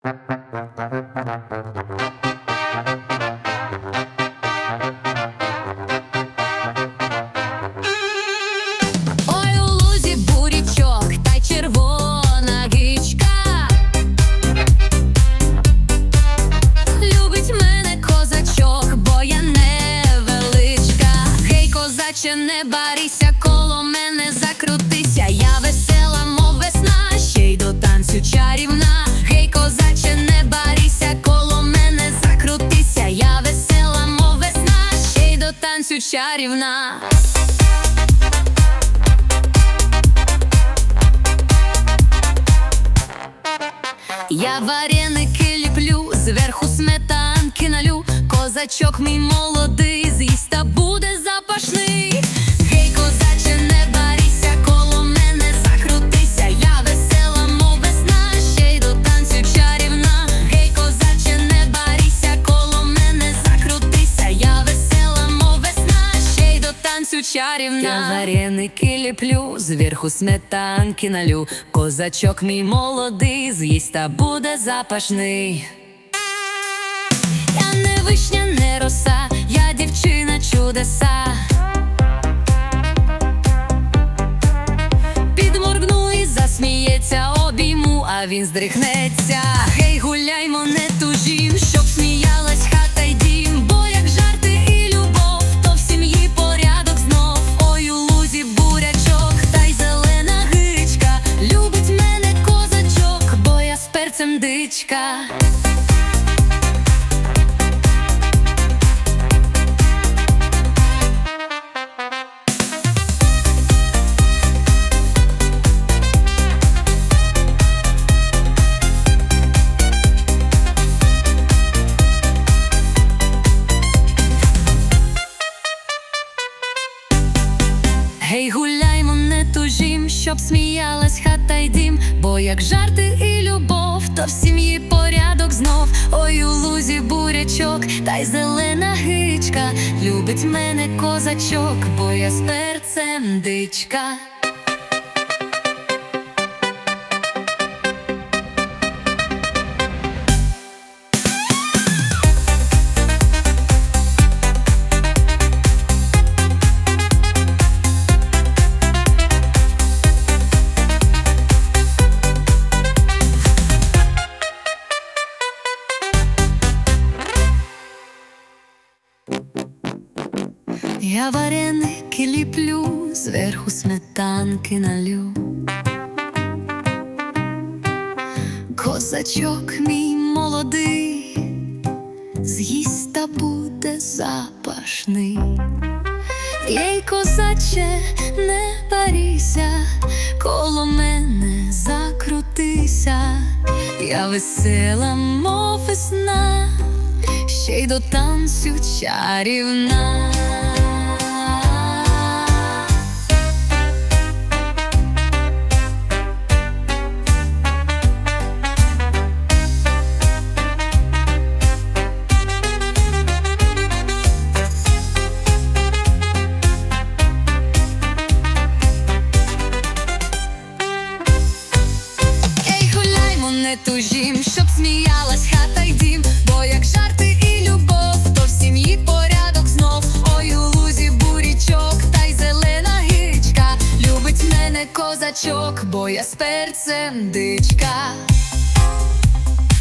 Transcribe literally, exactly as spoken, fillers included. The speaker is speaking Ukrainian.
Ой, у лузі бурячок та й червона гичка. Любить мене козачок, бо я невеличка. Гей, козаче, не барися, коло мене закрутися. Я весела, мов весна, ще й до танцю чарівна. Гей, козаче, не барися, коло мене закрутися. Я весела, мов весна, ще й до танцю чарівна. Я вареники ліплю, зверху сметанки налю. Козачок мій молодий, з'їсть та буде запашний. Гей, козаче, не барися, коло мене закрутися. Я весела, мов весна, ще й до танцю чарівна. Гей, козаче, не барися, коло мене закрутися. Я весела, мов весна, ще й до танцю чарівна. Я вареники ліплю, зверху сметанки налю. Козачок мій молодий, з'їсть та буде запашний. Я не вишня, не роса, я дівчина чудеса. Підморгну і засміється, обійму, а він здригнеться. Гей, гуляймо, не тужім, щоб сміялась хата й дім. Бо як жарти і любов, то в сім'ї порядок знов. Ой, у лузі бурячок та й зелена гичка. Любить мене козачок, бо я з перцем дичка. Гей, гуляймо, не тужім, щоб сміялась хата й дім. Бо як жарти і любов, то в сім'ї порядок знов. Ой, у лузі бурячок та й зелена гичка. Любить мене козачок, бо я з перцем дичка. Я вареники ліплю, зверху сметанки налю. Козачок мій молодий, з'їсть та буде запашний. Ей, козаче, не барися, коло мене закрутися. Я весела, мов весна, ще й до танцю чарівна. Не тужім, щоб сміялась хата й дім. Бо як жарти і любов, то в сім'ї порядок знов. Ой, у лузі бурячок та й зелена гичка. Любить мене козачок, бо я з перцем дичка.